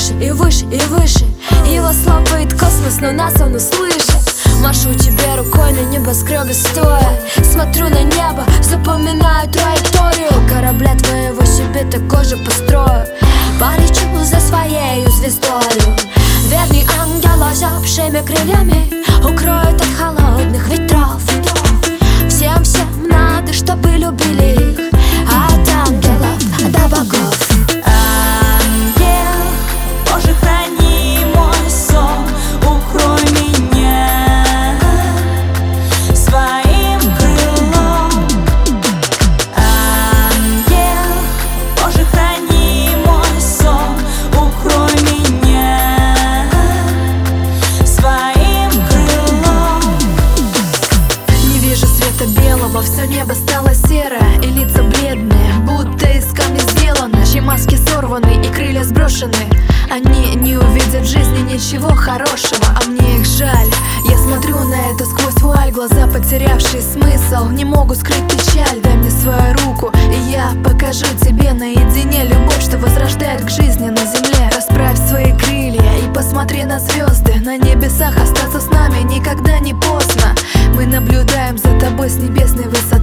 выше и выше и выше. Его слопает космос, но нас он услышит. Машу тебе рукой на небоскребе стоя. Смотрю на небо, запоминаю траекторию корабля твоего, себе такой же построю. Полечу за своею звездою. Верный ангел, озябшими крыльями, укроет от холодных ветров. Всем надо, чтобы любили их, от ангелов до богов. Ангел, Боже, храни мой сон, укрой меня своим крылом. Ангел, Боже, храни мой сон, укрой меня своим крылом. Не вижу света белого, все небо стало серое, и лица бледные, будто из камня сделаны, чьи маски сорваны и крылья сброшены. Они не увидят в жизни ничего хорошего, а мне их жаль. Я смотрю на это сквозь вуаль, глаза потерявшие смысл не могут скрыть печаль. Дай мне свою руку, и я покажу тебе наедине любовь, что возрождает к жизни на земле. Расправь свои крылья и посмотри на звезды. На небесах остаться с нами никогда не поздно. Мы наблюдаем за тобой с небесной высоты.